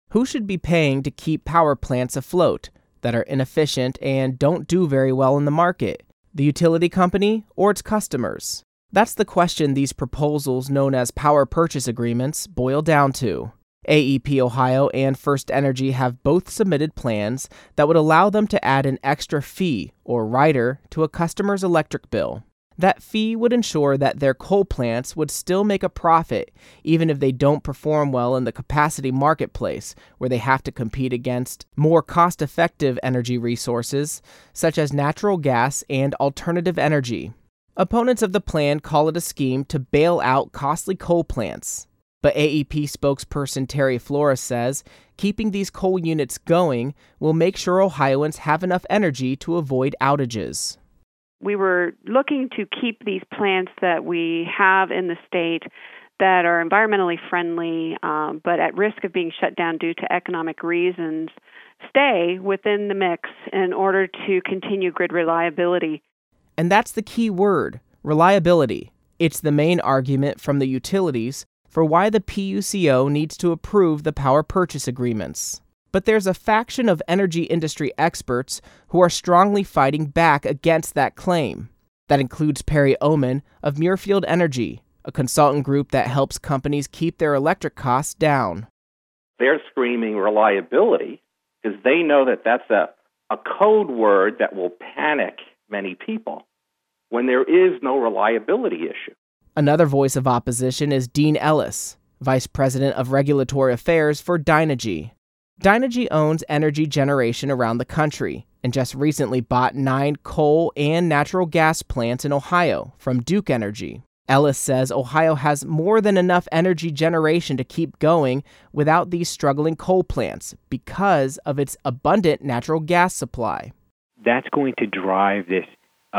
Who should be paying to keep power plants afloat that are inefficient and don't do very well in the market? The utility company or its customers? That's the question these proposals, known as power purchase agreements, boil down to. AEP Ohio and First Energy have both submitted plans that would allow them to add an extra fee or rider to a customer's electric bill. That fee would ensure that their coal plants would still make a profit even if they don't perform well in the capacity marketplace, where they have to compete against more cost-effective energy resources such as natural gas and alternative energy. Opponents of the plan call it a scheme to bail out costly coal plants. But AEP spokesperson Terry Flores says keeping these coal units going will make sure Ohioans have enough energy to avoid outages. We were looking to keep these plants that we have in the state that are environmentally friendly, but at risk of being shut down due to economic reasons, stay within the mix in order to continue grid reliability. And that's the key word, reliability. It's the main argument from the utilities for why the PUCO needs to approve the power purchase agreements. But there's a faction of energy industry experts who are strongly fighting back against that claim. That includes Perry Oman of Muirfield Energy, a consultant group that helps companies keep their electric costs down. They're screaming reliability because they know that that's a code word that will panic many people when there is no reliability issue. Another voice of opposition is Dean Ellis, Vice President of Regulatory Affairs for Dynegy. Dynegy owns energy generation around the country and just recently bought 9 coal and natural gas plants in Ohio from Duke Energy. Ellis says Ohio has more than enough energy generation to keep going without these struggling coal plants because of its abundant natural gas supply. That's going to drive this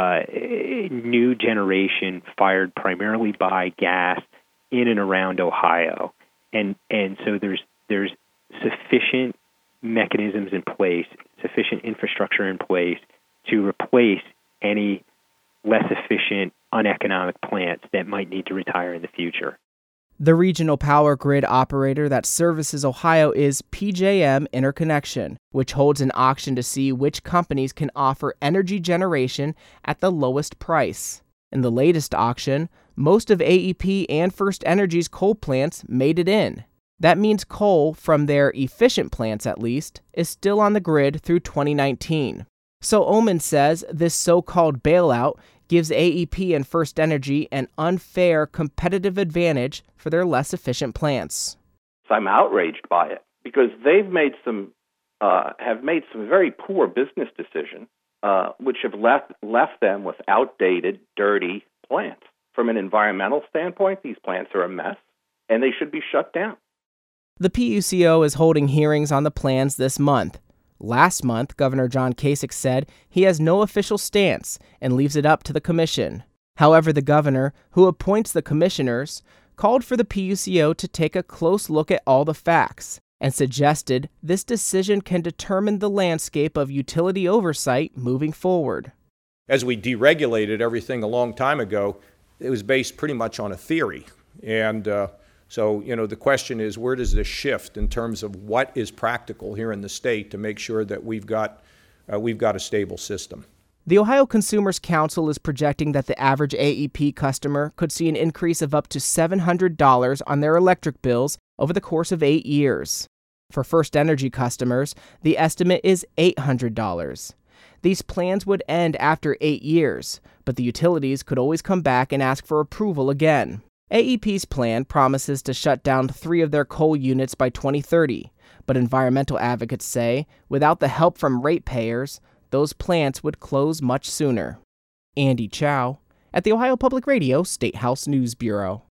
new generation fired primarily by gas in and around Ohio. And so there's sufficient mechanisms in place, sufficient infrastructure in place to replace any less efficient, uneconomic plants that might need to retire in the future. The regional power grid operator that services Ohio is PJM Interconnection, which holds an auction to see which companies can offer energy generation at the lowest price. In the latest auction, most of AEP and First Energy's coal plants made it in. That means coal, from their efficient plants at least, is still on the grid through 2019. So Oman says this so-called bailout gives AEP and First Energy an unfair competitive advantage for their less efficient plants. I'm outraged by it because they've made some very poor business decisions, which have left them with outdated, dirty plants. From an environmental standpoint, these plants are a mess, and they should be shut down. The PUCO is holding hearings on the plans this month. Last month, Governor John Kasich said he has no official stance and leaves it up to the commission. However, the governor, who appoints the commissioners, called for the PUCO to take a close look at all the facts and suggested this decision can determine the landscape of utility oversight moving forward. As we deregulated everything a long time ago, it was based pretty much on a theory. And so, the question is, where does this shift in terms of what is practical here in the state to make sure that we've got a stable system? The Ohio Consumers Council is projecting that the average AEP customer could see an increase of up to $700 on their electric bills over the course of 8 years. For First Energy customers, the estimate is $800. These plans would end after 8 years, but the utilities could always come back and ask for approval again. AEP's plan promises to shut down 3 of their coal units by 2030, but environmental advocates say without the help from ratepayers, those plants would close much sooner. Andy Chow at the Ohio Public Radio State House News Bureau.